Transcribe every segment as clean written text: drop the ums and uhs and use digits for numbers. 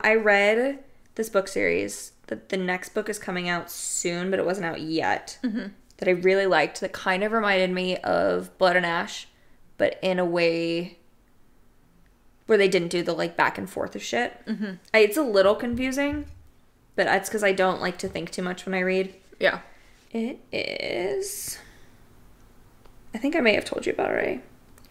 I read this book series. The next book is coming out soon, but it wasn't out yet. Mm-hmm. That I really liked. That kind of reminded me of Blood and Ash, but in a way where they didn't do the like back and forth of shit. Mm-hmm. It's a little confusing, but that's because I don't like to think too much when I read. Yeah. It is... I think I may have told you about it already.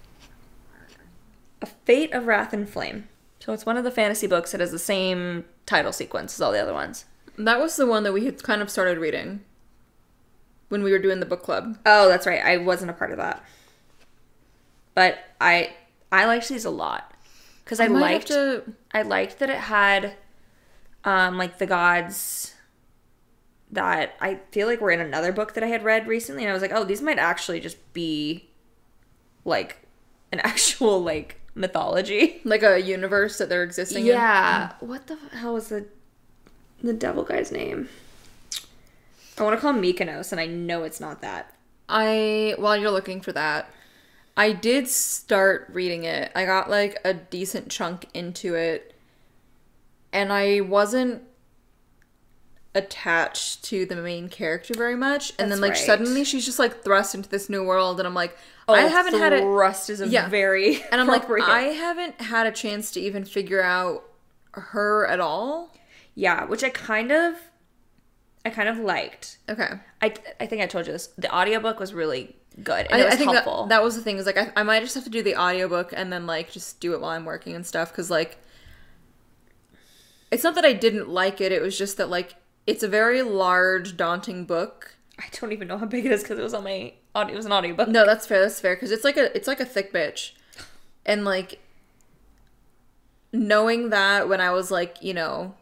A Fate of Wrath and Flame. So it's one of the fantasy books that has the same title sequence as all the other ones. That was the one that we had kind of started reading when we were doing the book club. Oh, that's right. I wasn't a part of that. But I liked these a lot. Because I liked that it had like the gods that I feel like were in another book that I had read recently. And I was like, oh, these might actually just be like an actual like mythology. Like a universe that they're existing in? Yeah. What the hell was the devil guy's name? I want to call him Mykonos, and I know it's not that. While you're looking for that, I did start reading it. I got like a decent chunk into it, and I wasn't attached to the main character very much. And then like suddenly she's just like thrust into this new world, and I'm like, I haven't had it. Thrust is a very and I'm like, I haven't had a chance to even figure out her at all. Yeah, which I kind of liked. Okay. I think I told you this. The audiobook was really good. And I think helpful. That was the thing. Is like I might just have to do the audiobook and then like just do it while I'm working and stuff. Because like, it's not that I didn't like it. It was just that like it's a very large, daunting book. I don't even know how big it is because it was on my audio. It was an audiobook. No, that's fair. That's fair. Because it's like a thick bitch, and like knowing that when I was like, you know,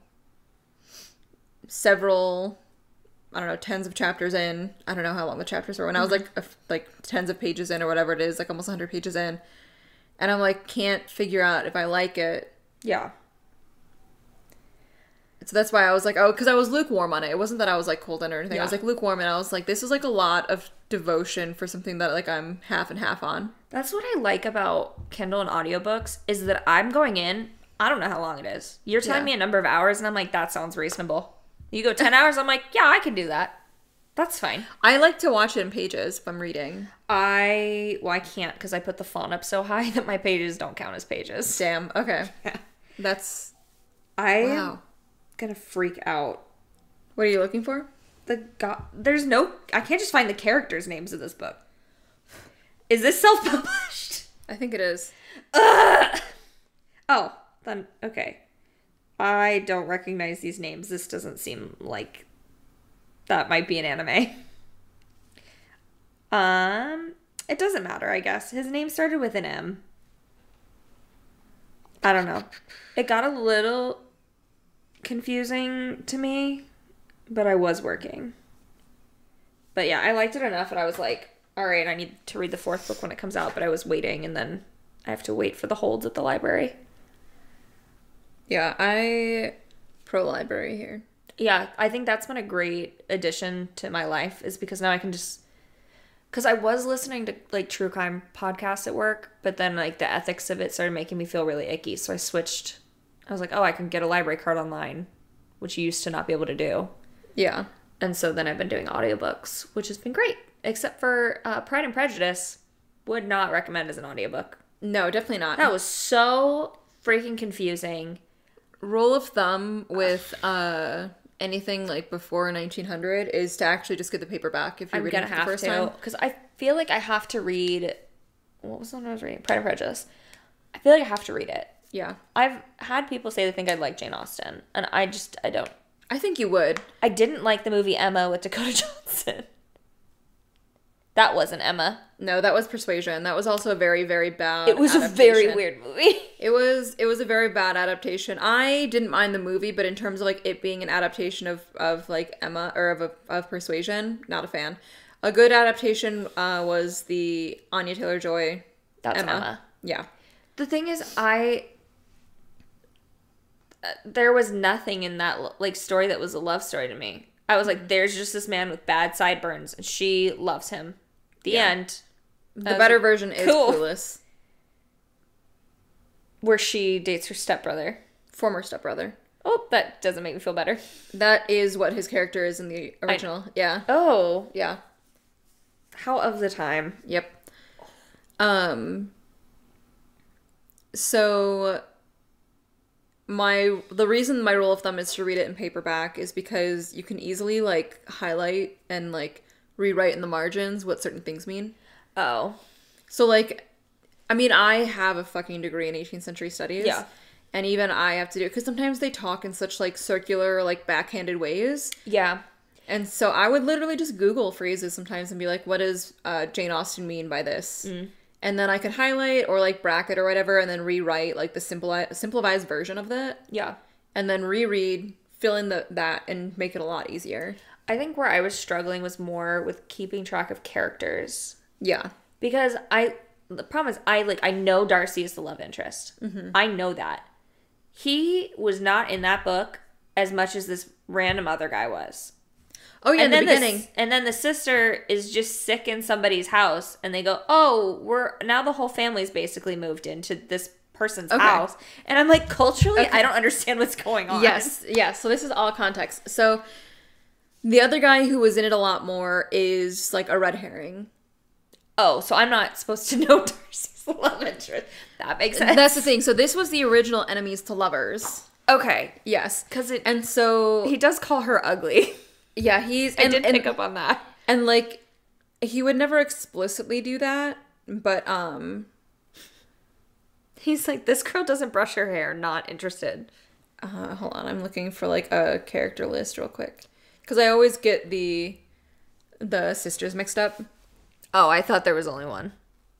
several, I don't know, tens of chapters in. I don't know how long the chapters were. When I was like tens of pages in or whatever it is, like almost 100 pages in, and I'm like can't figure out if I like it. Yeah. So that's why I was like, oh, because I was lukewarm on it. It wasn't that I was like cold on it or anything. Yeah. I was like lukewarm, and I was like, this is like a lot of devotion for something that like I'm half and half on. That's what I like about Kindle and audiobooks is that I'm going in. I don't know how long it is. You're telling me a number of hours, and I'm like, that sounds reasonable. You go 10 hours, I'm like, yeah, I can do that. That's fine. I like to watch it in pages if I'm reading. I can't because I put the font up so high that my pages don't count as pages. Damn. Okay. Yeah. That's... Wow. Gonna freak out. What are you looking for? There's no... I can't just find the characters' names of this book. Is this self-published? I think it is. Oh, then, okay. I don't recognize these names. This doesn't seem like that might be an anime. It doesn't matter, I guess. His name started with an M. I don't know. It got a little confusing to me, but I was working. But yeah, I liked it enough and I was like, all right, I need to read the fourth book when it comes out, but I was waiting and then I have to wait for the holds at the library. Yeah, I pro-library here. Yeah, I think that's been a great addition to my life is because now I can just... Because I was listening to, like, true crime podcasts at work, but then, like, the ethics of it started making me feel really icky, so I switched. I was like, oh, I can get a library card online, which you used to not be able to do. Yeah. And so then I've been doing audiobooks, which has been great, except for Pride and Prejudice. Would not recommend as an audiobook. No, definitely not. That was so freaking confusing. Rule of thumb with anything like before 1900 is to actually just get the paperback if you're reading it for the first time. Because I feel like I have to read... What was the one I was reading? Pride and Prejudice. I feel like I have to read it. Yeah. I've had people say they think I like Jane Austen, and I don't. I think you would. I didn't like the movie Emma with Dakota Johnson. That wasn't Emma. No, that was Persuasion. That was also a very, very bad It was a very weird movie. It was a very bad adaptation. I didn't mind the movie, but in terms of like it being an adaptation of like Emma or of Persuasion, not a fan. A good adaptation was the Anya Taylor-Joy. That's Emma. Yeah. The thing is, there was nothing in that like story that was a love story to me. I was like, there's just this man with bad sideburns, and she loves him. The end. The better version is Clueless. Where she dates her stepbrother. Former stepbrother. Oh, that doesn't make me feel better. That is what his character is in the original. Yeah. Oh. Yeah. How of the time. Yep. So the reason my rule of thumb is to read it in paperback is because you can easily like highlight and like rewrite in the margins what certain things mean. Oh. So like, I mean, I have a fucking degree in 18th century studies. Yeah. And even I have to do it because sometimes they talk in such like circular, like backhanded ways. Yeah. And so I would literally just Google phrases sometimes and be like, what does Jane Austen mean by this? And then I could highlight or like bracket or whatever and then rewrite like the simplified version of that. Yeah. And then reread, fill in that and make it a lot easier. I think where I was struggling was more with keeping track of characters. Yeah. Because the problem is I know Darcy is the love interest. Mm-hmm. I know that. He was not in that book as much as this random other guy was. Oh, yeah, in the beginning. And then the sister is just sick in somebody's house, and they go, oh, now the whole family's basically moved into this person's house. And I'm like, culturally, I don't understand what's going on. Yes, yes. So this is all context. So the other guy who was in it a lot more is like a red herring. Oh, so I'm not supposed to know Darcy's love interest. That makes sense. That's the thing. So this was the original enemies to lovers. Okay. Yes. And so he does call her ugly. Yeah, I did pick up on that. And like, he would never explicitly do that, but he's like, this girl doesn't brush her hair. Not interested. Hold on, I'm looking for like a character list real quick because I always get the sisters mixed up. Oh, I thought there was only one.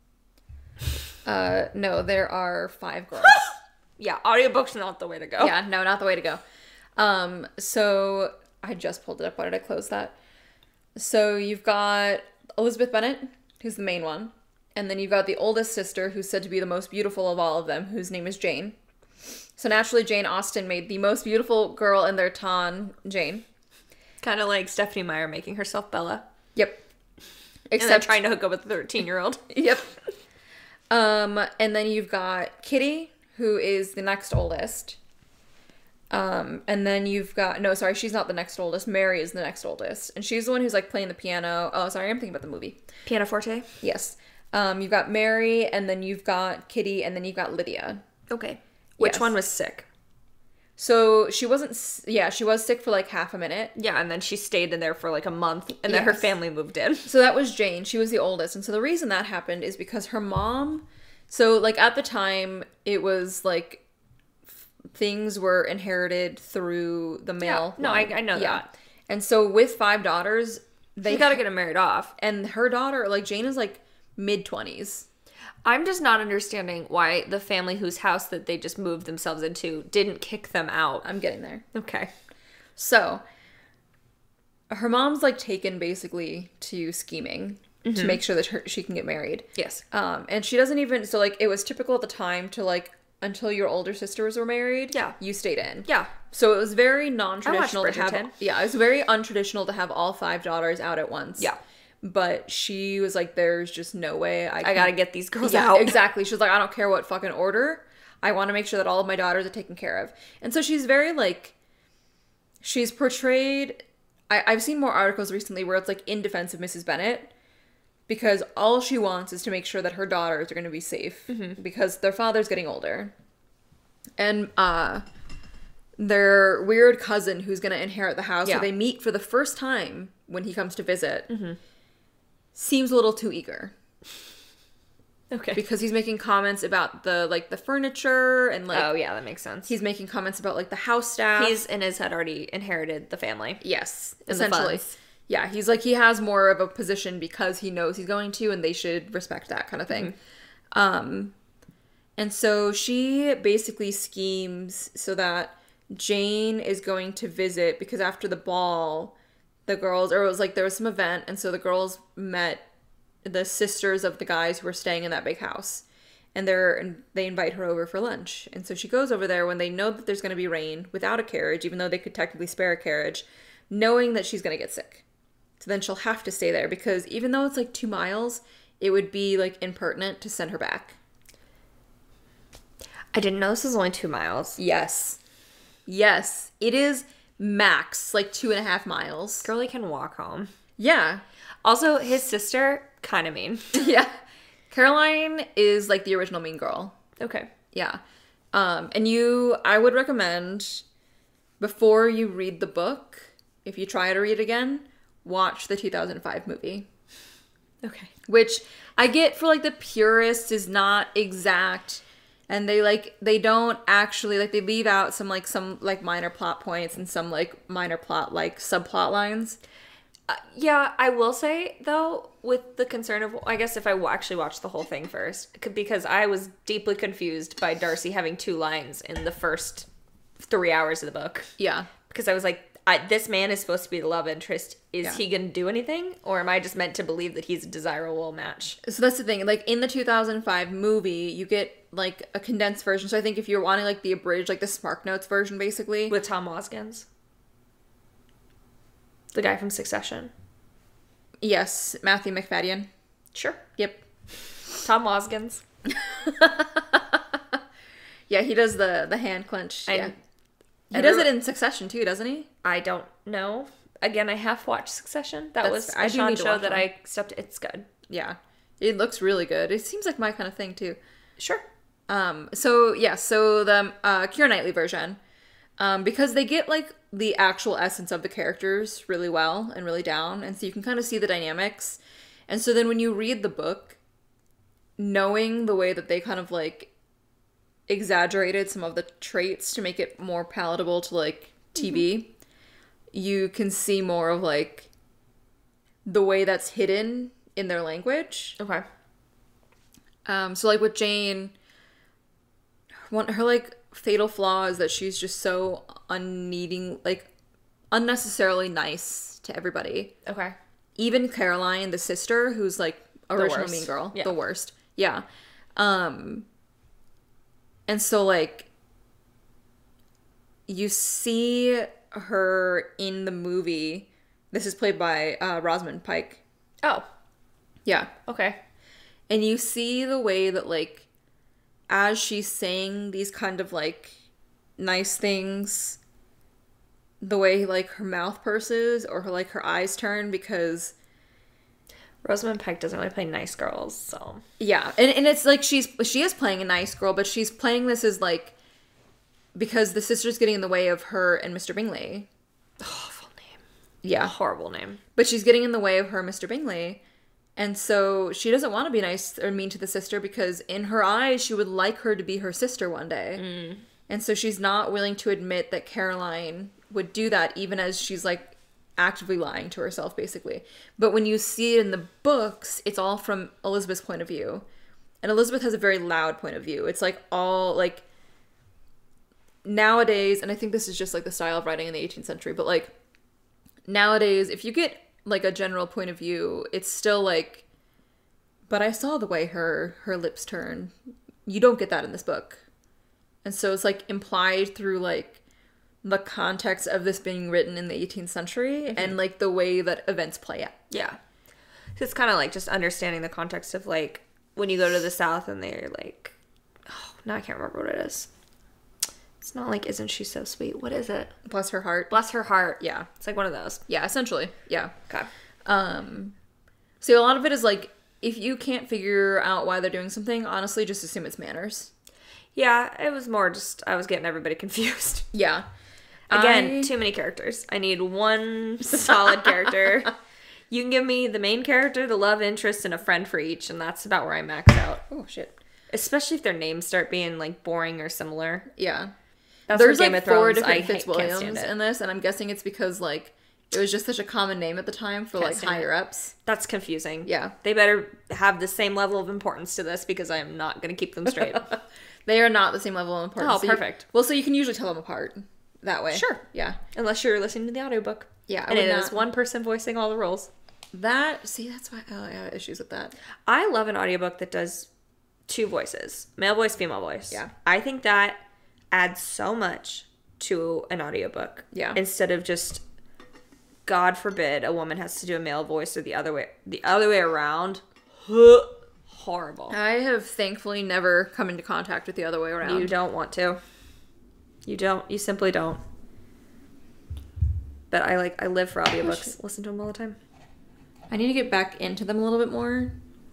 No, there are 5 girls. Yeah, audiobook's not the way to go. Yeah, no, not the way to go. So I just pulled it up. Why did I close that? So you've got Elizabeth Bennet, who's the main one. And then you've got the oldest sister, who's said to be the most beautiful of all of them, whose name is Jane. So naturally, Jane Austen made the most beautiful girl in their ton, Jane. Kind of like Stephenie Meyer making herself Bella. Yep. Except trying to hook up with a 13-year-old. Yep. And then you've got Kitty, who is the next oldest. And then you've got... No, sorry, she's not the next oldest. Mary is the next oldest. And she's the one who's, like, playing the piano. Oh, sorry, I'm thinking about the movie. Pianoforte? Yes. You've got Mary, and then you've got Kitty, and then you've got Lydia. Okay. Which one was sick? So she wasn't... Yeah, she was sick for, like, half a minute. Yeah, and then she stayed in there for, like, a month, and then her family moved in. So that was Jane. She was the oldest. And so the reason that happened is because her mom... So, like, at the time, it was, like... things were inherited through the male. Yeah. No, I know that. And so with 5 daughters, they gotta get them married off. And her daughter, like Jane is like mid-20s. I'm just not understanding why the family whose house that they just moved themselves into didn't kick them out. I'm getting there. Okay. So her mom's like taken basically to scheming to make sure that she can get married. Yes. And she doesn't even, so like it was typical at the time to like until your older sisters were married, you stayed in. Yeah. So it was very non-traditional to have... Bridgerton. Yeah, it was very untraditional to have all 5 daughters out at once. Yeah. But she was like, there's just no way I gotta get these girls out. Exactly. She was like, I don't care what fucking order. I want to make sure that all of my daughters are taken care of. And so she's very like... She's portrayed... I've seen more articles recently where it's like in defense of Mrs. Bennet. Because all she wants is to make sure that her daughters are going to be safe. Because their father's getting older. And their weird cousin who's going to inherit the house, who they meet for the first time when he comes to visit, seems a little too eager. Okay. Because he's making comments about the furniture and like... Oh, yeah, that makes sense. He's making comments about like the house staff. He's in his head already inherited the family. Yes, essentially. Yeah, he's like, he has more of a position because he knows he's going to, and they should respect that kind of thing. And so she basically schemes so that Jane is going to visit, because after the ball, the girls, or it was like there was some event, and so the girls met the sisters of the guys who were staying in that big house. And they invite her over for lunch. And so she goes over there when they know that there's going to be rain without a carriage, even though they could technically spare a carriage, knowing that she's going to get sick. So then she'll have to stay there because even though it's like 2 miles, it would be like impertinent to send her back. I didn't know this was only 2 miles. Yes. Yes. It is max, like 2.5 miles. Girlie can walk home. Yeah. Also, his sister, kind of mean. Yeah. Caroline is like the original Mean Girl. Okay. Yeah. I would recommend, before you read the book, if you try to read again, watch the 2005 movie. Okay. Which I get for like the purists is not exact, and they don't actually, like, they leave out some minor plot points and some like minor plot like subplot lines. Yeah, I will say, though, with the concern of, I guess if I actually watched the whole thing first, because I was deeply confused by Darcy having 2 lines in the first 3 hours of the book. Yeah. Because I was like, this man is supposed to be the love interest. Is he going to do anything? Or am I just meant to believe that he's a desirable match? So that's the thing. Like, in the 2005 movie, you get, like, a condensed version. So I think if you're wanting, like, the abridged, like, the SparkNotes version, basically. With Tom Hoskins. The guy from Succession. Yes, Matthew McFadden. Sure. Yep. Tom Hoskins. Yeah, he does the hand clench. Yeah. He And does it in Succession too, doesn't he? I don't know. Again, I have watched Succession. That was I a do Sean need to show watch that one. I stepped. It's good. Yeah. It looks really good. It seems like my kind of thing too. Sure. So the Keira Knightley version, because they get like the actual essence of the characters really well and really down, and so you can kind of see the dynamics. And so then when you read the book, knowing the way that they kind of like exaggerated some of the traits to make it more palatable to like TV, you can see more of like the way that's hidden in their language. Okay. So like with Jane, her like fatal flaw is that she's just so unnecessarily nice to everybody. Okay. Even Caroline, the sister, who's like original worst. Mean Girl, Yeah. the worst. Yeah. And so like you see her in the movie. This is played by Rosamund Pike. Oh. Yeah. Okay. And you see the way that, like, as she's saying these kind of, like, nice things, the way, like, her mouth purses or her eyes turn, because... Rosamund Pike doesn't really play nice girls, so... Yeah, and it's like she is playing a nice girl, but she's playing this as, like, because the sister's getting in the way of her and Mr. Bingley. Awful name. Yeah. Horrible name. But she's getting in the way of her and Mr. Bingley. And so she doesn't want to be nice or mean to the sister because in her eyes, she would like her to be her sister one day. And so she's not willing to admit that Caroline would do that, even as she's like actively lying to herself, basically. But when you see it in the books, it's all from Elizabeth's point of view. And Elizabeth has a very loud point of view. It's like all like nowadays, and I think this is just like the style of writing in the 18th century, but like nowadays, if you get like a general point of view, it's still like, but I saw the way her lips turn. You don't get that in this book. And so it's like implied through like the context of this being written in the 18th century and like the way that events play out. Yeah. So it's kind of like just understanding the context of like when you go to the South and they're like, oh, now I can't remember what it is. It's not like, isn't she so sweet? What is it? Bless her heart. Bless her heart. Yeah. It's like one of those. Yeah, essentially. Yeah. Okay. So a lot of it is like, if you can't figure out why they're doing something, honestly, just assume it's manners. Yeah, it was more just, I was getting everybody confused. Yeah. Again, too many characters. I need one solid character. You can give me the main character, the love interest, and a friend for each, and that's about where I max out. Oh, shit. Especially if their names start being, like, boring or similar. Yeah. That's There's Game like of Thrones. 4 different I can't Fitzwilliams stand it. in this, and I'm guessing it's because, like, it was just such a common name at the time for, Can't like, stand higher it. ups. That's confusing. Yeah. They better have the same level of importance to this because I am not going to keep them straight. They are not the same level of importance. Oh, So perfect. so you can usually tell them apart that way. Sure. Yeah. Unless you're listening to the audiobook. Yeah. And it is one person voicing all the roles. That's why I have issues with that. I love an audiobook that does 2 voices. Male voice, female voice. Yeah. I think that adds so much to an audiobook. Yeah. Instead of just, God forbid, a woman has to do a male voice or the other way around. Horrible. I have thankfully never come into contact with the other way around. You don't want to. You don't. You simply don't. But I live for audiobooks. Listen to them all the time. I need to get back into them a little bit more.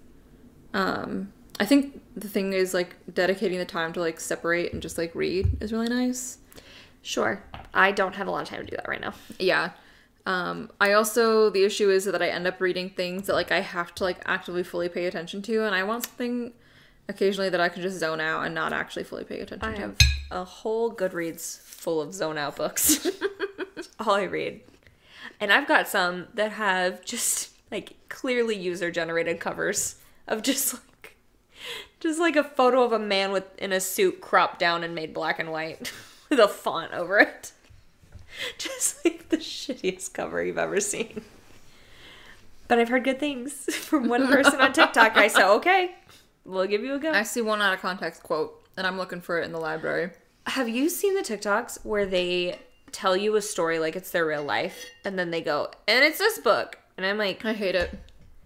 I think the thing is, like, dedicating the time to, like, separate and just, like, read is really nice. Sure. I don't have a lot of time to do that right now. Yeah. I also, the issue is that I end up reading things that, like, I have to, like, actively fully pay attention to, and I want something occasionally that I can just zone out and not actually fully pay attention to. I have a whole Goodreads full of zone out books. That's all I read. And I've got some that have just, like, clearly user-generated covers of just like a photo of a man in a suit cropped down and made black and white with a font over it. Just like the shittiest cover you've ever seen. But I've heard good things from one person on TikTok. And I said, okay, we'll give you a go. I see one out of context quote, and I'm looking for it in the library. Have you seen the TikToks where they tell you a story like it's their real life, and then they go, and it's this book? And I'm like... I hate it.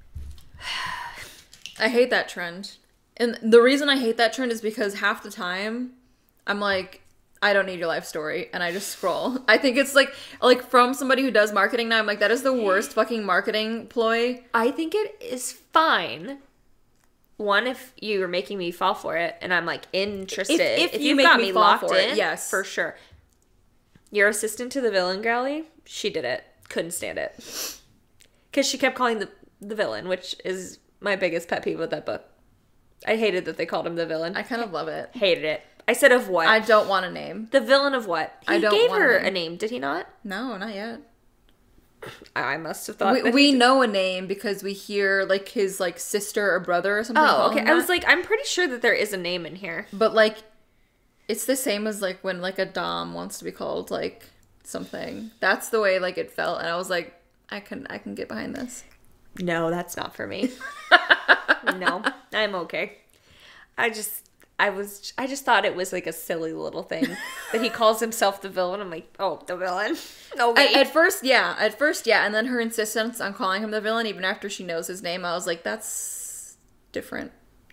I hate that trend. And the reason I hate that trend is because half the time, I'm like, I don't need your life story, and I just scroll. I think it's like from somebody who does marketing now, I'm like, that is the worst fucking marketing ploy. I think it is fine. One, if you're making me fall for it, and I'm like interested. If you've got me locked in, yes, for sure. Your assistant to the villain, Gally, she did it. Couldn't stand it. Because she kept calling the villain, which is my biggest pet peeve with that book. I hated that they called him the villain. I kind of love it. Hated it. I said, of what? I don't want a name. The villain of what? He gave her a name, did he not? No, not yet. I must have thought we know a name because we hear, like, his, like, sister or brother or something. Oh, okay. I was like, I'm pretty sure that there is a name in here. But, like, it's the same as, like, when, like, a dom wants to be called, like, something. That's the way, like, it felt. And I was like, I can get behind this. No, that's not for me. No, I'm okay. I just thought it was like a silly little thing that he calls himself the villain. I'm like, oh, the villain. Okay. At first, yeah. And then her insistence on calling him the villain, even after she knows his name, I was like, that's different.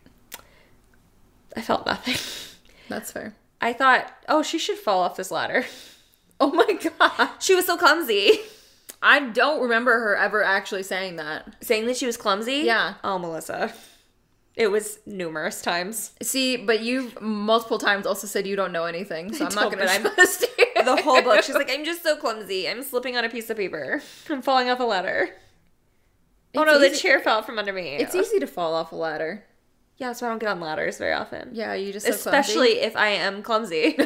I felt nothing. That's fair. I thought, oh, she should fall off this ladder. Oh my god. She was so clumsy. I don't remember her ever actually saying that. Saying that she was clumsy? Yeah. Oh, Melissa. It was numerous times. See, but you've multiple times also said you don't know anything, so I'm not going to trust you. The whole book, she's like, I'm just so clumsy. I'm slipping on a piece of paper. I'm falling off a ladder. Oh no, the chair fell from under me. It's easy to fall off a ladder. Yeah, so I don't get on ladders very often. Yeah, you just especially if I am clumsy.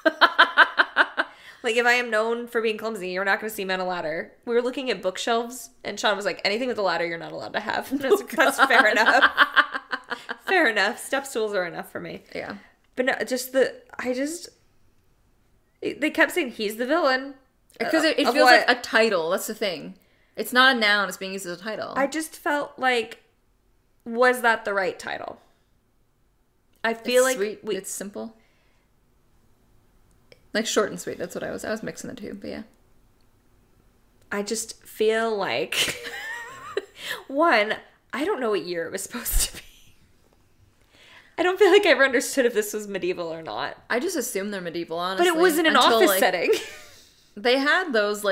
Like, if I am known for being clumsy, you're not going to see me on a ladder. We were looking at bookshelves, and Sean was like, anything with a ladder you're not allowed to have. That's fair enough. Fair enough. Step stools are enough for me. Yeah. But no, they kept saying he's the villain. Because it feels like a title. That's the thing. It's not a noun. It's being used as a title. I just felt like, was that the right title? I feel like sweet. It's simple. Like short and sweet. That's what I was mixing the two, but yeah. I just feel like, one, I don't know what year it was supposed to be. I don't feel like I ever understood if this was medieval or not. I just assumed they're medieval, honestly. But it was in an office setting. They had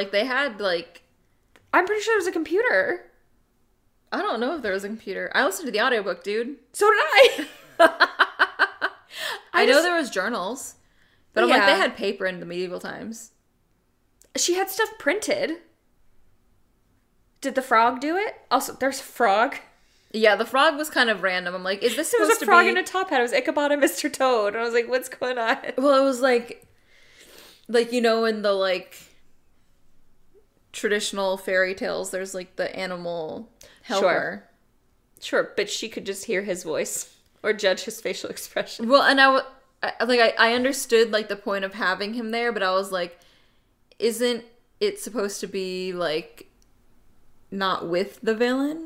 I'm pretty sure it was a computer. I don't know if there was a computer. I listened to the audiobook, dude. So did I. I know there was journals. But I'm like, they had paper in the medieval times. She had stuff printed. Did the frog do it? Also, there's a frog. Yeah, the frog was kind of random. I'm like, is this supposed to be... There was a frog in a top hat. It was Ichabod and Mr. Toad. And I was like, what's going on? Well, it was like, you know, in the, like, traditional fairy tales, there's, like, the animal helper. Sure, but she could just hear his voice or judge his facial expression. Well, and I understood, like, the point of having him there, but I was like, isn't it supposed to be, like, not with the villain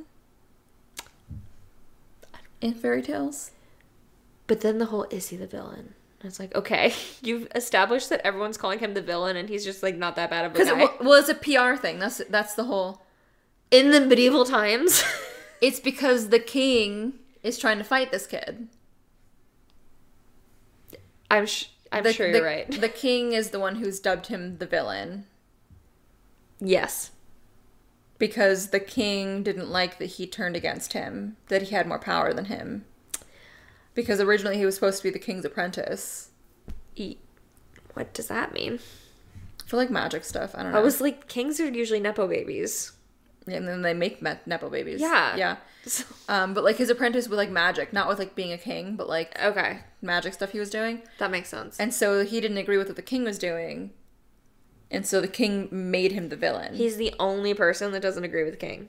in fairy tales? But then the whole, is he the villain? And it's like, okay, you've established that everyone's calling him the villain, and he's just, like, not that bad of a guy. Well, it's a PR thing. That's the whole... In the medieval times? It's because the king is trying to fight this kid. I'm sure you're right. The king is the one who's dubbed him the villain. Yes. Because the king didn't like that he turned against him, that he had more power than him. Because originally he was supposed to be the king's apprentice. What does that mean? For like magic stuff, I don't know. I was like, kings are usually nepo babies. Yeah, and then they make nepo babies. Yeah. Yeah. But like his apprentice with like magic, not with like being a king, but like okay, magic stuff he was doing. That makes sense. And so he didn't agree with what the king was doing. And so the king made him the villain. He's the only person that doesn't agree with the king.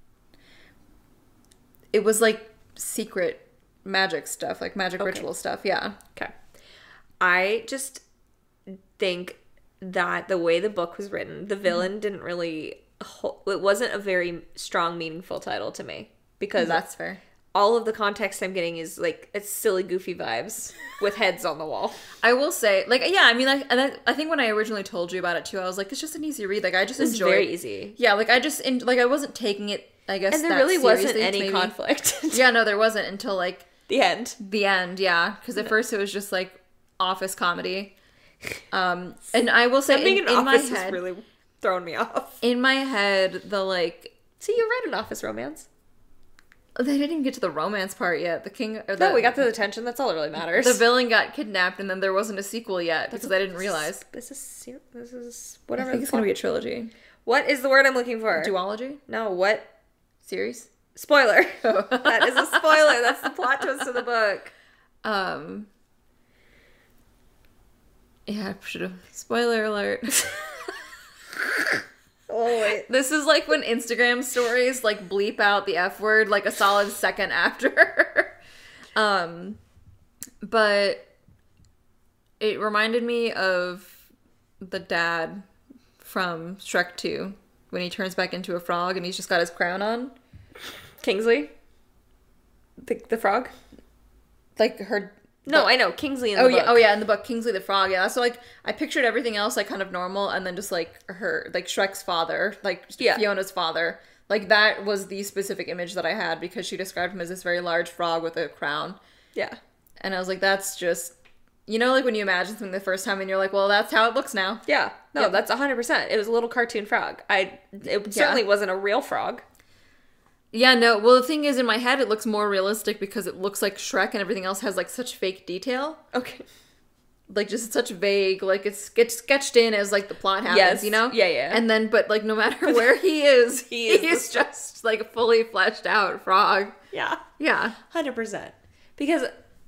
It was like secret magic stuff, like magic ritual stuff, yeah. Okay. I just think that the way the book was written, the villain didn't really... It wasn't a very strong, meaningful title to me. Because that's fair. All of the context I'm getting is like, it's silly, goofy vibes with heads on the wall. I will say, like, yeah, I mean, like, and I think when I originally told you about it too, I was like, it's just an easy read. Like, I just enjoyed it. Very easy. Yeah, like, I wasn't taking it, I guess, and there really wasn't any conflict. Yeah, no, there wasn't until, like... The end. The end, yeah. Because at first it was just, like, office comedy. And I will say, being in office my head... really thrown me off. In my head, the, like... See, you read an office romance. They didn't even get to the romance part yet. The king... No, we got to the tension. That's all that really matters. The villain got kidnapped, and then there wasn't a sequel yet, because I didn't realize. This is whatever. I think it's going to be a trilogy. What is the word I'm looking for? Duology? No, what? Series? Spoiler. Oh. That is a spoiler. That's the plot twist of the book. Yeah, I should have... Spoiler alert. Oh, wait. This is like when Instagram stories like bleep out the F word like a solid second after. But it reminded me of the dad from Shrek 2 when he turns back into a frog and he's just got his crown on. Kingsley? The frog? Like her... No, I know. Kingsley in the book. Yeah. Oh, yeah, in the book. Kingsley the frog, yeah. So, like, I pictured everything else, like, kind of normal, and then just, like, her, like, Shrek's father, like, Fiona's father. Like, that was the specific image that I had, because she described him as this very large frog with a crown. Yeah. And I was like, that's just... You know, like, when you imagine something the first time, and you're like, well, that's how it looks now. Yeah. No, that's 100%. It was a little cartoon frog. It certainly wasn't a real frog. Yeah, no. Well, the thing is, in my head, it looks more realistic because it looks like Shrek and everything else has, like, such fake detail. Okay. Like, just such vague, like, it gets sketched in as, like, the plot happens, you know? Yeah, yeah. And then, but, like, no matter where he is, he is just, like, a fully fleshed out frog. Yeah. Yeah. 100%. Because...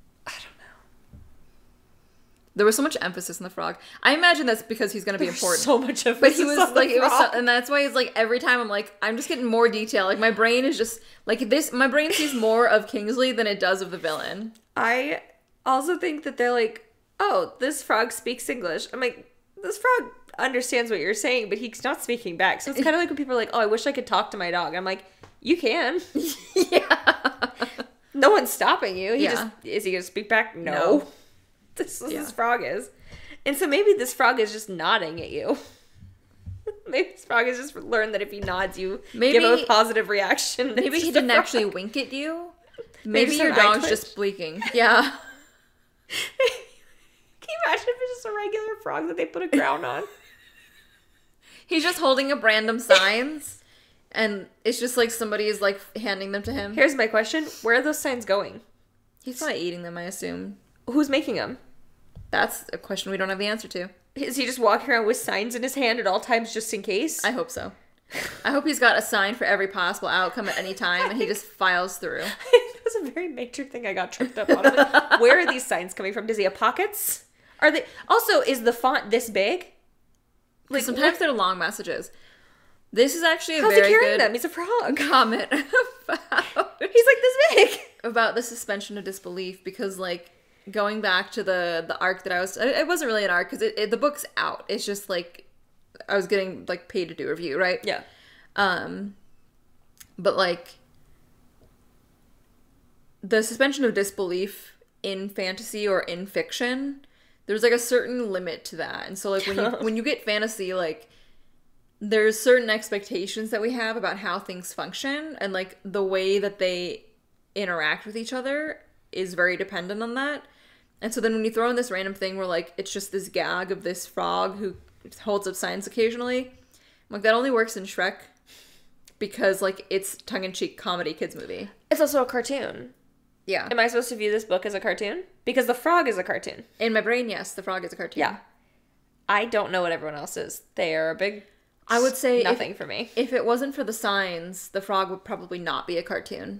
There was so much emphasis on the frog. I imagine that's because he's going to be important. So much emphasis. But he was on like, the frog. and that's why it's like every time I'm like, I'm just getting more detail. Like my brain is just like this. My brain sees more of Kingsley than it does of the villain. I also think that they're like, oh, this frog speaks English. I'm like, this frog understands what you're saying, but he's not speaking back. So it's kind of like when people are like, oh, I wish I could talk to my dog. I'm like, you can. Yeah. No one's stopping you. Is he going to speak back? No. This frog is. And so maybe this frog is just nodding at you. Maybe this frog has just learned that if he nods, you give him a positive reaction. Maybe he didn't actually wink at you. Maybe your dog's just bleaking. Yeah. Can you imagine if it's just a regular frog that they put a crown on? He's just holding up random signs, and it's just like somebody is like handing them to him. Here's my question. Where are those signs going? He's probably eating them, I assume. Who's making them? That's a question we don't have the answer to. Is he just walking around with signs in his hand at all times just in case? I hope so. I hope he's got a sign for every possible outcome at any time, and he just files through. That was a very major thing I got tripped up on. Like, where are these signs coming from? Does he have pockets? Are they... Also, is the font this big? Like sometimes they're long messages. This is actually How's very he carrying good them? He's a frog. Comment about... He's like this big. About the suspension of disbelief, because, like, going back to the arc that I was... It wasn't really an arc, because the book's out. It's just, like, I was getting, like, paid to do a review, right? Yeah. But, like, the suspension of disbelief in fantasy or in fiction, there's, like, a certain limit to that. And so, like, when you get fantasy, like, there's certain expectations that we have about how things function, and, like, the way that they interact with each other is very dependent on that. And so then when you throw in this random thing where, like, it's just this gag of this frog who holds up signs occasionally, like, that only works in Shrek because, like, it's tongue-in-cheek comedy kids movie. It's also a cartoon. Yeah. Am I supposed to view this book as a cartoon? Because the frog is a cartoon. In my brain, yes, the frog is a cartoon. Yeah. I don't know what everyone else is. They are a big... I would say... nothing for me. If it wasn't for the signs, the frog would probably not be a cartoon.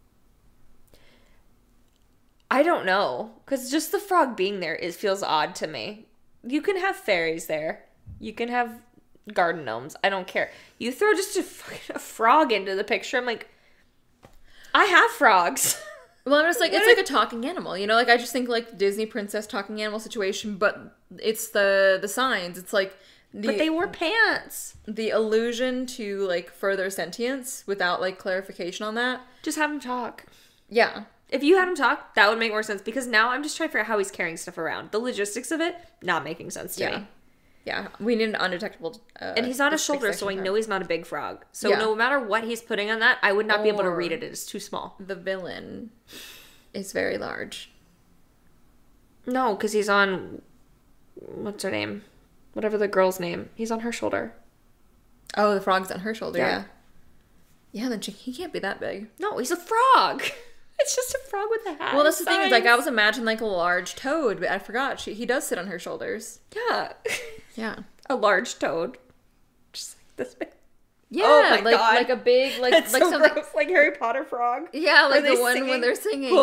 I don't know. Because just the frog being there feels odd to me. You can have fairies there. You can have garden gnomes. I don't care. You throw just a frog into the picture. I'm like, I have frogs. Well, I'm just like, it's like a talking animal, you know? Like, I just think, like, Disney princess talking animal situation, but it's the signs. It's like... but they wore pants. The allusion to, like, further sentience without, like, clarification on that. Just have him talk. Yeah. If you had him talk, that would make more sense. Because now I'm just trying to figure out how he's carrying stuff around. The logistics of it, not making sense to me. Yeah. We need an undetectable... and he's on his shoulder, so I know he's not a big frog. So no matter what he's putting on that, I would not be able to read it. It's too small. The villain is very large. No, because he's on... what's her name? Whatever the girl's name. He's on her shoulder. Oh, the frog's on her shoulder, yeah. Yeah, then he can't be that big. No, he's a frog. It's just a frog with a hat. Well, that's the thing. Is, like, I was imagining, like, a large toad, but I forgot. He does sit on her shoulders. Yeah. Yeah. A large toad. Just like this big. Yeah, oh my God. Like a big, like... That's like so something... gross. Like Harry Potter frog. Yeah, like the one when they're singing.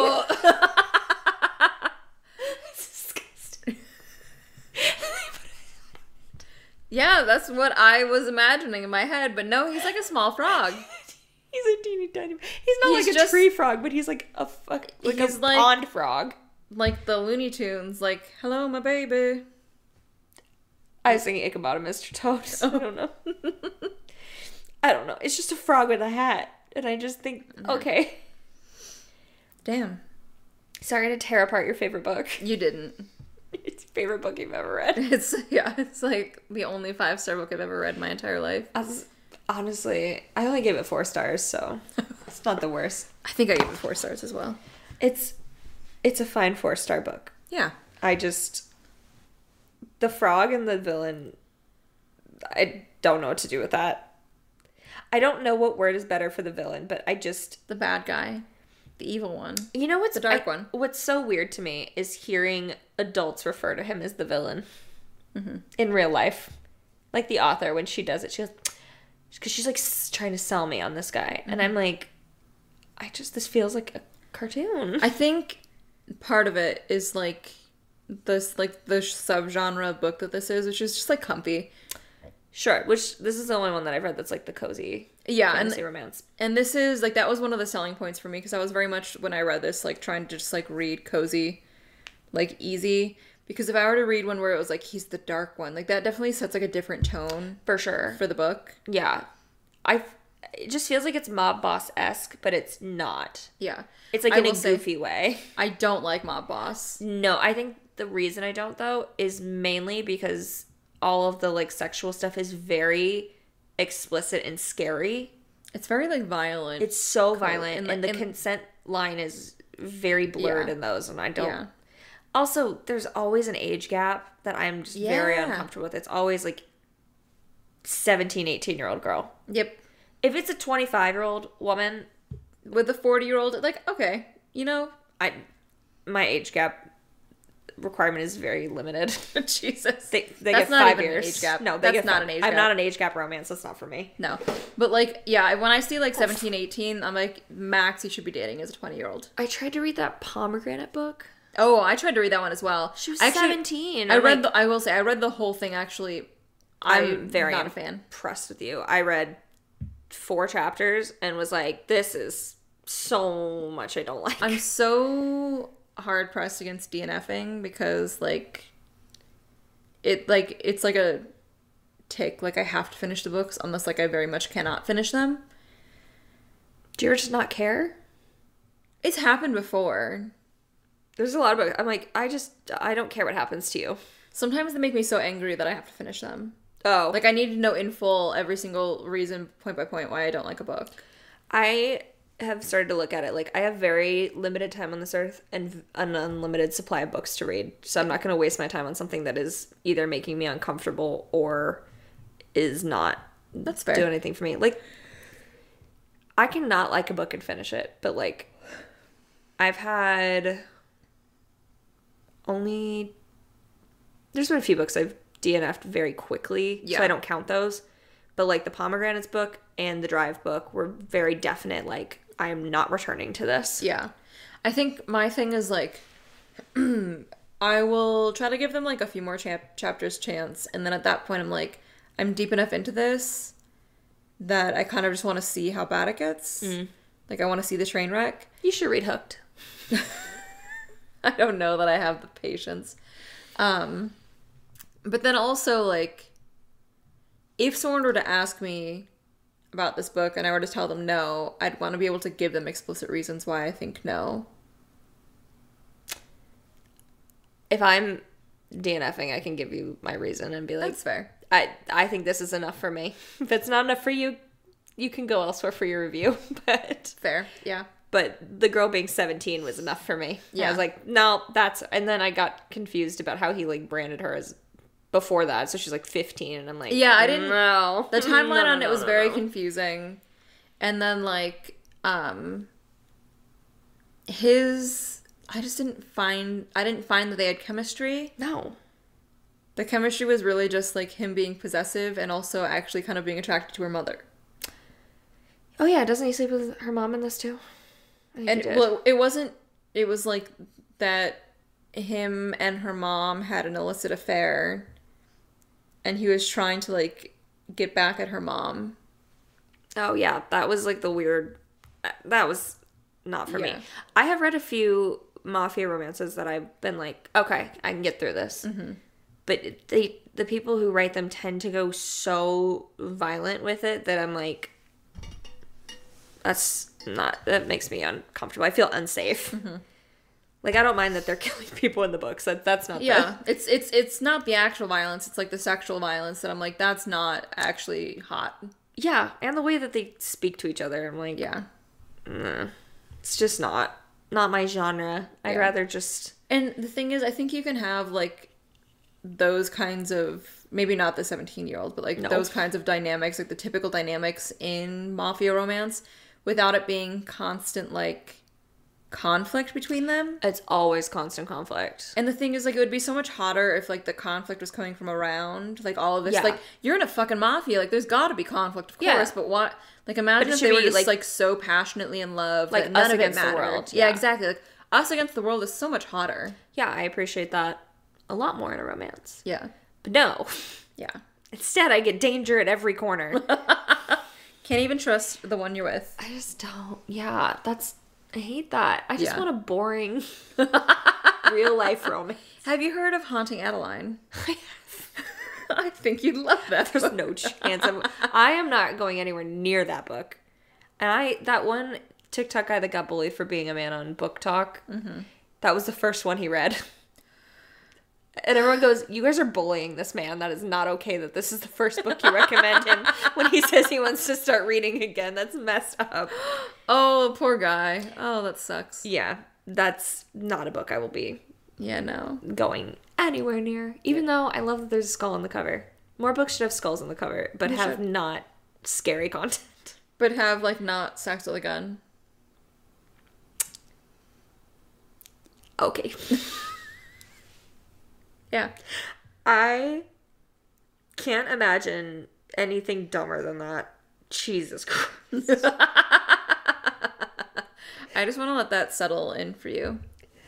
It's disgusting. Yeah, that's what I was imagining in my head, but no, he's like a small frog. He's a teeny tiny... He's not like a tree frog, but he's like a pond frog. Like the Looney Tunes, like, hello, my baby. I was thinking Ichabod and Mr. Toad. I don't know. I don't know. It's just a frog with a hat. And I just think, okay. Damn. Sorry to tear apart your favorite book. You didn't. It's your favorite book you've ever read. It's like the only 5-star book I've ever read in my entire life. Honestly, I only gave it 4 stars, so it's not the worst. I think I gave it 4 stars as well. It's a fine 4-star book. Yeah. The frog and the villain, I don't know what to do with that. I don't know what word is better for the villain, but the bad guy. The evil one. You know what's... the dark one. What's so weird to me is hearing adults refer to him as the villain. Mm-hmm. In real life. Like the author, when she does it, she goes... because she's, like, trying to sell me on this guy. Mm-hmm. And I'm like, this feels like a cartoon. I think part of it is, like, this, like, the subgenre of book that this is, which is just, like, comfy. Sure, which this is the only one that I've read that's, like, the cozy fantasy romance. And this is, like, that was one of the selling points for me, because I was very much, when I read this, like, trying to just, like, read cozy, like, easy. Because if I were to read one where it was, like, he's the dark one, like, that definitely sets, like, a different tone. For sure. For the book. Yeah. It just feels like it's Mob Boss-esque, but it's not. Yeah. It's, like, in a goofy way. I don't like Mob Boss. No, I think the reason I don't, though, is mainly because all of the, like, sexual stuff is very explicit and scary. It's very, like, violent. It's so violent, and the consent line is very blurred in those, and I don't... Yeah. Also, there's always an age gap that I'm just very uncomfortable with. It's always, like, 17, 18-year-old girl. Yep. If it's a 25-year-old woman... with a 40-year-old, like, okay, you know... My age gap requirement is very limited. Jesus. They get 5 years. An age gap. No, that's not an age gap. I'm not an age gap romance. That's not for me. No. But, like, yeah, when I see, like, 17, 18, I'm like, max you should be dating as a 20-year-old. I tried to read that Pomegranate book. Oh, I tried to read that one as well. She was 17. I will say, I read the whole thing, actually. I'm very not a fan. Impressed with you. I read 4 chapters and was like, this is so much I don't like. I'm so hard pressed against DNFing because, like, it's like a tick. Like, I have to finish the books unless, like, I very much cannot finish them. Do you ever just not care? It's happened before. There's a lot of books. I'm like, I don't care what happens to you. Sometimes they make me so angry that I have to finish them. Oh. Like, I need to know in full every single reason, point by point, why I don't like a book. I have started to look at it like I have very limited time on this earth and an unlimited supply of books to read. So I'm not going to waste my time on something that is either making me uncomfortable or is not That's fair. doing anything for me. Like, I can not like a book and finish it, but like I've had only there's been a few books I've DNF'd very quickly, so I don't count those. But like the Pomegranates book and the Drive book were very definite, like, I am not returning to this. Yeah. I think my thing is like I will try to give them like a few more chapters chance, and then at that point I'm like, I'm deep enough into this that I kind of just want to see how bad it gets. Like, I want to see the train wreck. You should read Hooked. I don't know that I have the patience. But then also, like, if someone were to ask me about this book and I were to tell them no, I'd want to be able to give them explicit reasons why I think no. If I'm DNFing, I can give you my reason and be like, that's fair. I think this is enough for me. If it's not enough for you, you can go elsewhere for your review. But fair, yeah. But the girl being 17 was enough for me. Yeah. I was like, no, that's... And then I got confused about how he, like, branded her as before that. So she's, like, 15. And I'm like, yeah, I didn't... No. The timeline on it was very confusing. And then, like, his... I didn't find that they had chemistry. No. The chemistry was really just, like, him being possessive and also actually kind of being attracted to her mother. Oh, yeah. Doesn't he sleep with her mom in this, too? And, well, it wasn't... It was, like, that him and her mom had an illicit affair, and he was trying to, like, get back at her mom. Oh, yeah. That was, like, the weird... That was not for me. I have read a few mafia romances that I've been like, okay, I can get through this. Mm-hmm. But the people who write them tend to go so violent with it that I'm like, that makes me uncomfortable. I feel unsafe. Mm-hmm. Like, I don't mind that they're killing people in the books. That's not it's not the actual violence. It's like the sexual violence that I'm like, that's not actually hot. Yeah, and the way that they speak to each other, I'm like, yeah, it's just not my genre. I'd rather just... And the thing is, I think you can have, like, those kinds of, maybe not the 17-year-old, but, like, those kinds of dynamics, like the typical dynamics in mafia romance, without it being constant, like, conflict between them. It's always constant conflict. And the thing is, like, it would be so much hotter if, like, the conflict was coming from around, like, all of this. Yeah. Like, you're in a fucking mafia. Like, there's gotta be conflict, of course, but what... Like, imagine if they were just, like, so passionately in love like, that none of it mattered. The world. Yeah, exactly. Like, us against the world is so much hotter. Yeah, I appreciate that a lot more in a romance. Yeah. But no. Yeah. Instead, I get danger at every corner. Can't even trust the one you're with. I just don't. Yeah, I hate that. I just want a boring real life romance. Have you heard of Haunting Adeline? I think you'd love that. There's no chance. I am not going anywhere near that book. And that one TikTok guy that got bullied for being a man on Book Talk, that was the first one he read. And everyone goes, you guys are bullying this man. That is not okay that this is the first book you recommend him when he says he wants to start reading again. That's messed up. Oh, poor guy. Oh, that sucks. Yeah, that's not a book I will be going anywhere near. Even though I love that there's a skull on the cover. More books should have skulls on the cover, but have not scary content. But have, like, not sex with a gun. Okay. Yeah. I can't imagine anything dumber than that. Jesus Christ. I just want to let that settle in for you.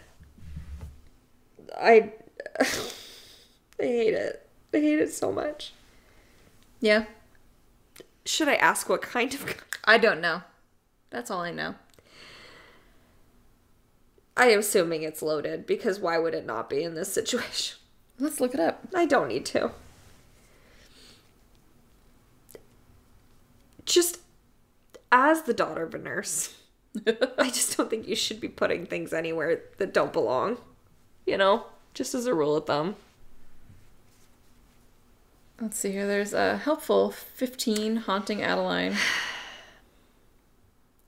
I hate it. I hate it so much. Yeah. Should I ask what kind of... I don't know. That's all I know. I am assuming it's loaded, because why would it not be in this situation? Let's look it up. I don't need to. Just as the daughter of a nurse, I just don't think you should be putting things anywhere that don't belong. You know? Just as a rule of thumb. Let's see here. There's a helpful 15 Haunting Adeline.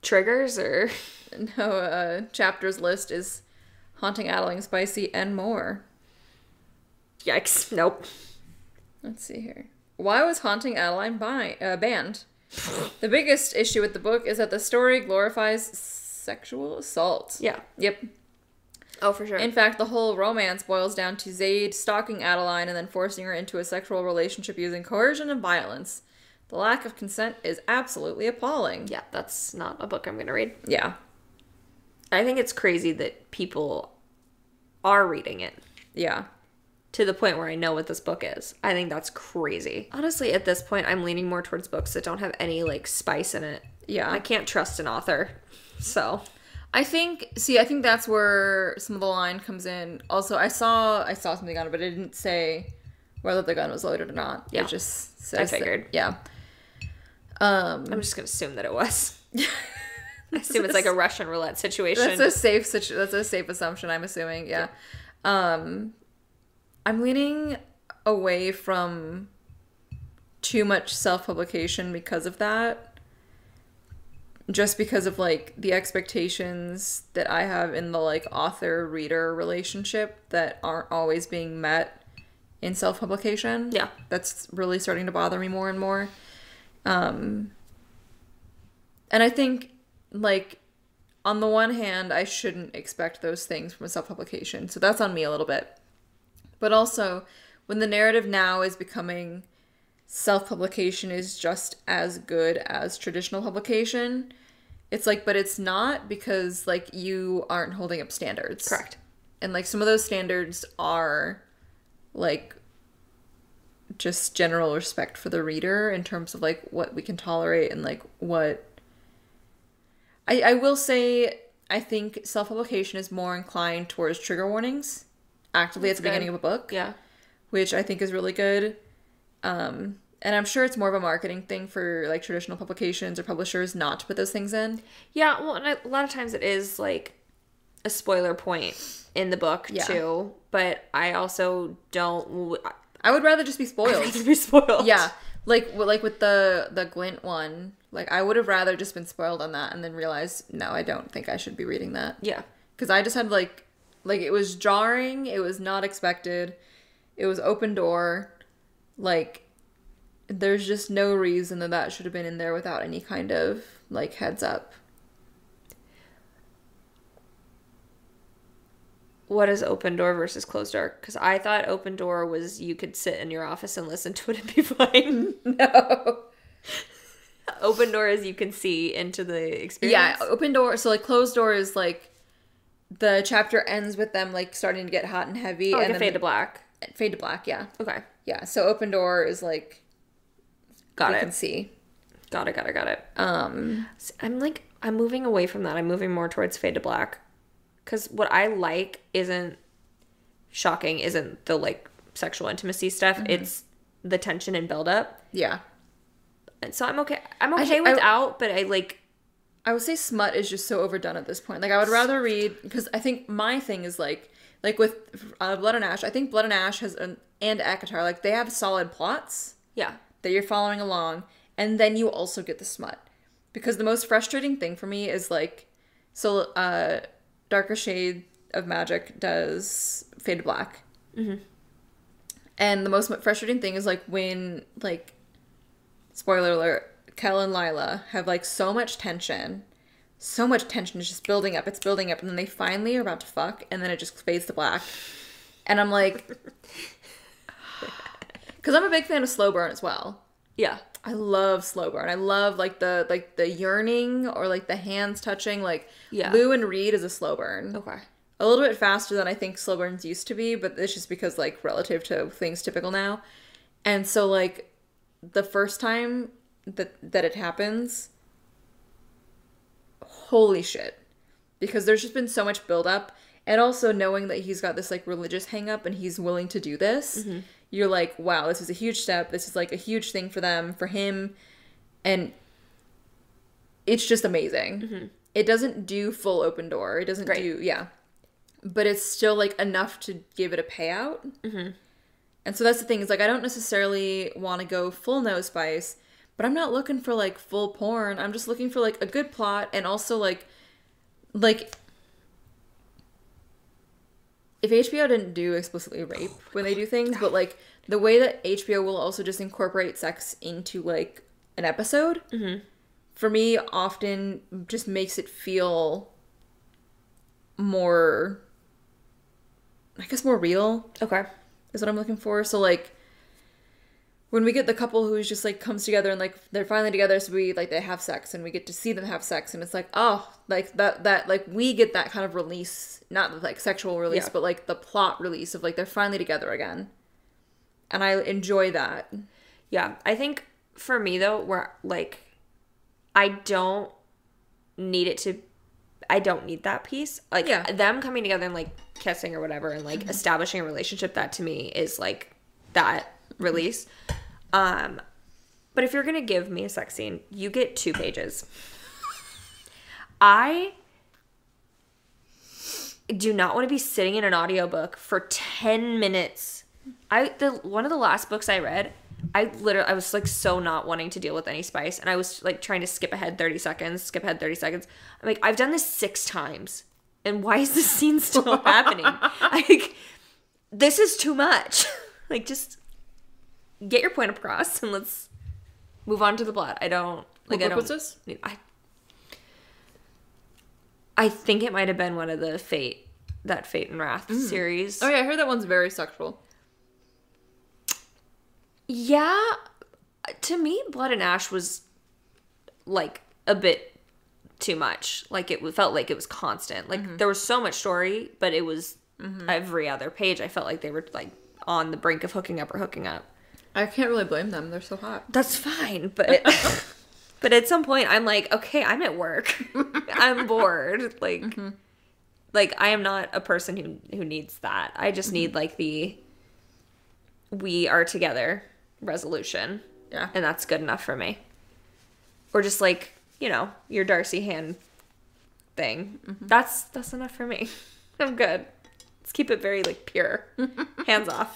Triggers or? No, chapter's list is Haunting Adeline, Spicy, and more. Yikes. Nope. Let's see here. Why was Haunting Adeline banned? The biggest issue with the book is that the story glorifies sexual assault. Yeah. Yep. Oh, for sure. In fact, the whole romance boils down to Zaid stalking Adeline and then forcing her into a sexual relationship using coercion and violence. The lack of consent is absolutely appalling. Yeah, that's not a book I'm going to read. Yeah. I think it's crazy that people are reading it. Yeah. To the point where I know what this book is. I think that's crazy. Honestly, at this point, I'm leaning more towards books that don't have any, like, spice in it. Yeah. I can't trust an author. So... I think that's where some of the line comes in. Also, I saw something on it, but it didn't say whether the gun was loaded or not. Yeah. It just says I figured. Yeah. I'm just going to assume that it was. I assume it's like a Russian roulette situation. That's a safe assumption, I'm assuming. Yeah. I'm leaning away from too much self-publication because of that. Just because of, like, the expectations that I have in the, like, author-reader relationship that aren't always being met in self-publication. Yeah. That's really starting to bother me more and more. And I think, like, on the one hand, I shouldn't expect those things from a self-publication. So that's on me a little bit. But also, when the narrative now is becoming... self-publication is just as good as traditional publication. It's like, but it's not because, like, you aren't holding up standards. Correct. And, like, some of those standards are, like, just general respect for the reader in terms of, like, what we can tolerate and, like, what... I will say, I think self-publication is more inclined towards trigger warnings actively at the beginning of a book. Yeah. Which I think is really good. And I'm sure it's more of a marketing thing for, like, traditional publications or publishers not to put those things in. Yeah, well, and a lot of times it is, like, a spoiler point in the book, too. But I also don't... I would rather just be spoiled. I'd rather be spoiled. Yeah. Like with the Glint one, like, I would have rather just been spoiled on that and then realized, no, I don't think I should be reading that. Yeah. Because I just had, like, it was jarring. It was not expected. It was open door. Like... there's just no reason that should have been in there without any kind of, like, heads up. What is open door versus closed door? Because I thought open door was you could sit in your office and listen to it and be fine. No. Open door is you can see into the experience. Yeah, open door. So, like, closed door is, like, the chapter ends with them, like, starting to get hot and heavy. Oh, like and a fade to black. Fade to black, yeah. Okay. Yeah, so open door is, like... Got it. You can see. Got it. I'm moving away from that. I'm moving more towards fade to black. Because what I like isn't shocking, isn't the, like, sexual intimacy stuff. Mm-hmm. It's the tension and buildup. Yeah. And so I'm okay. I'm okay without, but I, like... I would say smut is just so overdone at this point. Like, I would rather read... Because I think my thing is, like with Blood and Ash, I think Blood and Ash has... and ACOTAR, like, they have solid plots. Yeah. That you're following along, and then you also get the smut. Because the most frustrating thing for me is, like, so Darker Shade of Magic does Fade to Black. Mm-hmm. And the most frustrating thing is, like, when, like, spoiler alert, Kel and Lila have, like, so much tension is just building up, and then they finally are about to fuck, and then it just fades to black. And I'm like... Because I'm a big fan of slow burn as well. Yeah. I love slow burn. I love, like, the yearning or, like, the hands touching. Like, yeah. Lou and Reed is a slow burn. Okay. A little bit faster than I think slow burns used to be, but it's just because, like, relative to things typical now. And so, like, the first time that it happens, holy shit. Because there's just been so much buildup. And also knowing that he's got this, like, religious hang up and he's willing to do this. Mm-hmm. You're like, wow, this is a huge step. This is, like, a huge thing for them, for him. And it's just amazing. Mm-hmm. It doesn't do full open door. It doesn't do, yeah. But it's still, like, enough to give it a payout. Mm-hmm. And so that's the thing. Is, like, I don't necessarily want to go full no spice. but I'm not looking for like full porn. I'm just looking for like a good plot, and also like if HBO didn't do explicitly rape when they do things, but like the way that HBO will also just incorporate sex into like an episode, for me often just makes it feel more, I guess, more real. Okay. Is what I'm looking for. So like when we get the couple who's just like comes together and like they're finally together, so we like they have sex and we get to see them have sex, and it's like, oh, like that like we get that kind of release, not like sexual release, but like the plot release of like they're finally together again. And I enjoy that. Yeah. I think for me though, where like I don't need that piece. Like them coming together and like kissing or whatever and like establishing a relationship, that to me is like that release. But if you're gonna give me a sex scene, you get 2 pages. I do not want to be sitting in an audiobook for 10 minutes. One of the last books I read, I was like so not wanting to deal with any spice, and I was like trying to skip ahead 30 seconds. I'm like, I've done this 6 times, and why is this scene still happening? Like, this is too much. Like, just get your point across and let's move on to the plot. What book was this? I think it might have been one of the Fate and Wrath series. Oh yeah, I heard that one's very sexual. Yeah, to me, Blood and Ash was like a bit too much. Like it felt like it was constant. Like there was so much story, but it was every other page. I felt like they were like on the brink of hooking up. I can't really blame them. They're so hot. That's fine, but but at some point, I'm like, okay, I'm at work. I'm bored. Like, like I am not a person who needs that. I just need like the we are together resolution. Yeah. And that's good enough for me. Or just like, you know, your Darcy hand thing. That's enough for me. I'm good. Let's keep it very like pure. Hands off.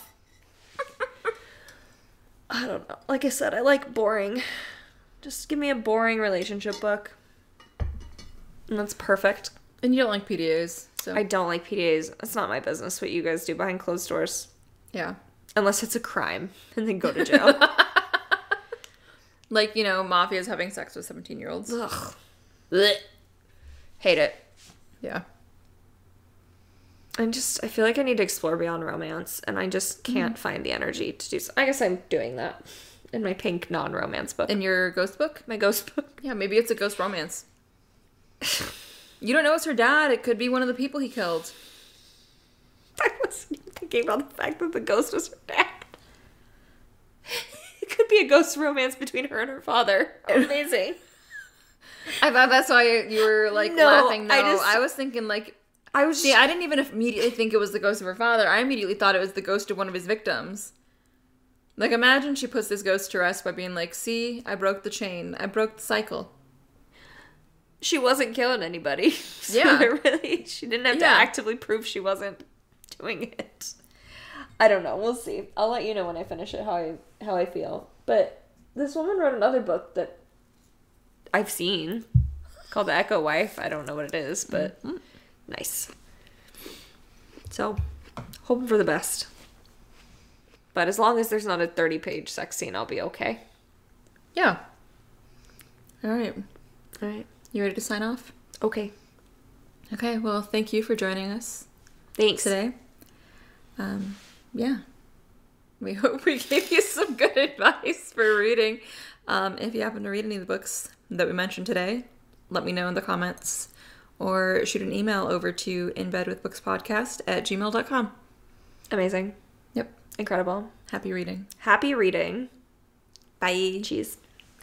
I don't know. Like I said, I like boring. Just give me a boring relationship book. And that's perfect. And you don't like PDAs, so. I don't like PDAs. It's not my business what you guys do behind closed doors. Yeah. Unless it's a crime and then go to jail. Like, you know, mafias having sex with 17-year-olds. Ugh. Blech. Hate it. Yeah. I feel like I need to explore beyond romance, and I just can't find the energy to do so. I guess I'm doing that in my pink non-romance book. In your ghost book? My ghost book. Yeah, maybe it's a ghost romance. You don't know it's her dad. It could be one of the people he killed. I wasn't even thinking about the fact that the ghost was her dad. It could be a ghost romance between her and her father. Amazing. I thought that's why you were like laughing. No, I was thinking like I didn't even immediately think it was the ghost of her father. I immediately thought it was the ghost of one of his victims. Like, imagine she puts this ghost to rest by being like, see, I broke the chain. I broke the cycle. She wasn't killing anybody. So she didn't have to actively prove she wasn't doing it. I don't know. We'll see. I'll let you know when I finish it how I feel. But this woman wrote another book that I've seen called The Echo Wife. I don't know what it is, but nice. So, hoping for the best. But as long as there's not a 30-page sex scene, I'll be okay. Yeah. All right. You ready to sign off? Okay. Okay, well, thank you for joining us. Thanks. Today. Yeah. We hope we gave you some good advice for reading. If you happen to read any of the books that we mentioned today, let me know in the comments or shoot an email over to inbedwithbookspodcast@gmail.com. Amazing. Yep. Incredible. Happy reading. Happy reading. Bye. Cheese.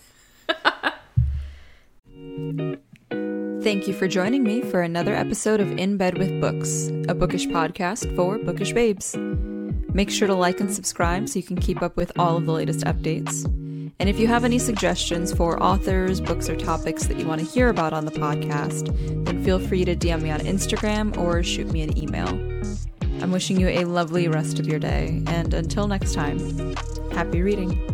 Thank you for joining me for another episode of In Bed with Books, a bookish podcast for bookish babes. Make sure to like and subscribe so you can keep up with all of the latest updates. And if you have any suggestions for authors, books, or topics that you want to hear about on the podcast, then feel free to DM me on Instagram or shoot me an email. I'm wishing you a lovely rest of your day, and until next time, happy reading.